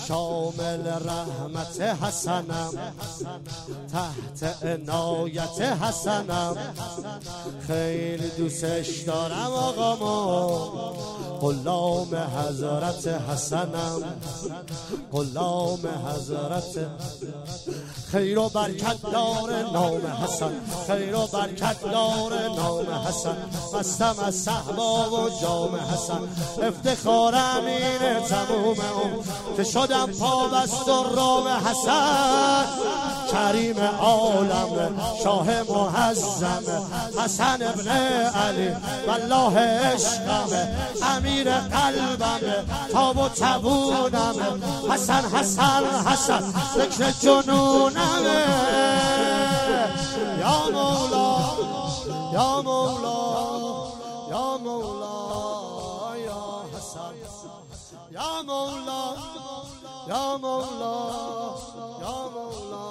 شامل رحمت حسنم، تحت عنایت حسنم، خیلی دوستش دارم آقامو، غلام حضرت حسنم، غلام حضرت. خیر و برکت دار نام حسن، خیر و برکت دار نام حسن، مستم از صحبا و جام حسن، افتخارم اینه تموم که شدم پابست و رام حسن، کریم عالم شاه معظم حسن ابن علی والله عشقم، امیر قلبم تاب و تبونم، حسن حسن حسن ذکر جنونم، یا مولا یا مولا یا مولا یا حسن، یا مولا یا مولا یا مولا،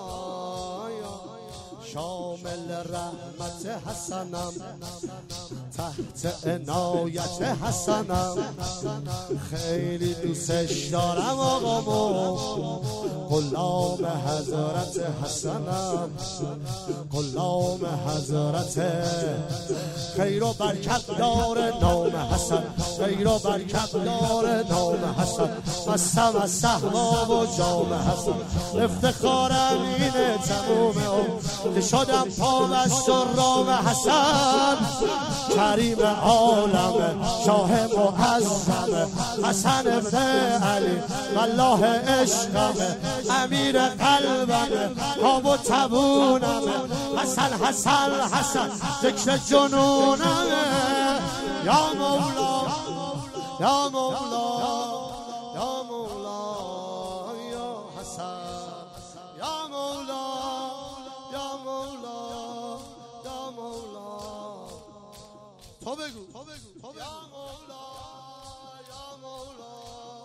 شامل رحمت حسنم، تحت عنایت حسنم، خیلی دوستش دارم آقامو، غلام حضرت حسنم، غلام حضرت. خیر و برکت دار نام حسن، خیر و برکت دار نام حسن، مستم از صحبا و جام حسن، افتخارم اینه تمومه که شدم پابست و رام حسن، کریم عالم شاه معظم حسن ابن علی والله عشقم، امیر قلبم آب و تبونم، حسن حسن حسن ذکر جنونم، یا مولا یا مولا یا مولا یا حسن، یا مولا یا مولا یا مولا. تو بگو یا مولا یا مولا.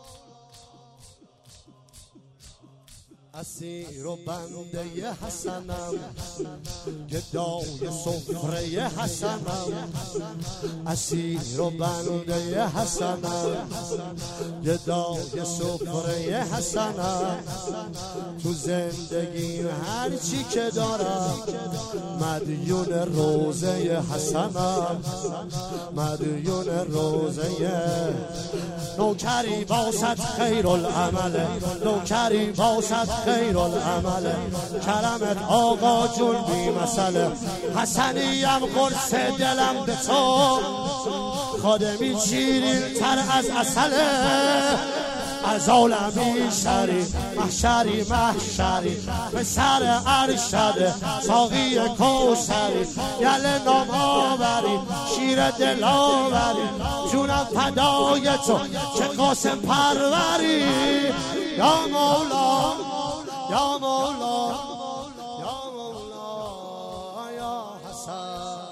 اسیر و بنده حسنم، گدای سفره حسنم، اسیر و بنده حسنم، گدای سفره حسنم، تو زندگی هرچی که دارم مدیون روزه حسنم، مدیون روزه. نوکری باشد خیر العمل، نوکری باشد خیر العمل، کرمت آقا جون بی مسئله، حسنیم قرص دلم به تو، خادمی شیرین تر از عسله، از عالمی شری محشری محشری، به سر ارشد ساقی کوثری، یل نام آوری شیر دل آوری، جونم فدای تو که قاسم پروری، یا مولا یا مولا یا مولا یا حسن،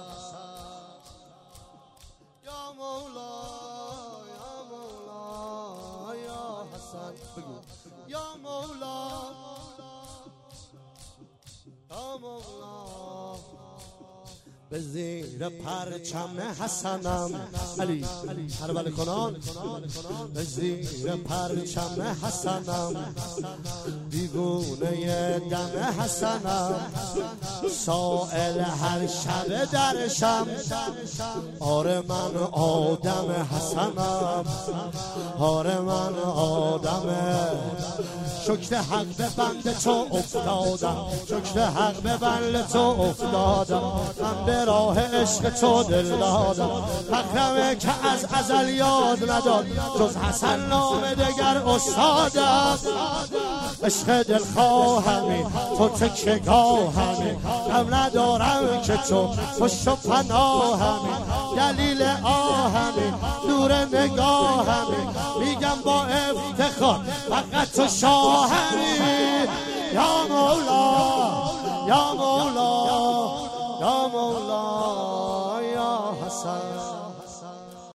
یا مولا یا مولا یا حسن، بگو یا مولا یا مولا. به زیر پرچم حسنم علی هرول کنان، به زیر پرچم حسنم، بیگونه دم حسنم، سائل هر شب درشم، آره من آدم حسنم، آره من آدمه، شکر حق به بند تو افتادم، شکر حق به بند تو افتادم، من به راه عشق تو دل دادم، فخرمه که از ازل یاد نداد جز حسن نام دگر استادم، عشق دل خواهمی تو تکیه‌گاهمی، غم ندارم که تو خوش و پناهمی، دلیل آهمی نور نگاهمی، میگم با افتخار فقط تو شاهمی، یا مولا یا مولا یا مولا یا حسن.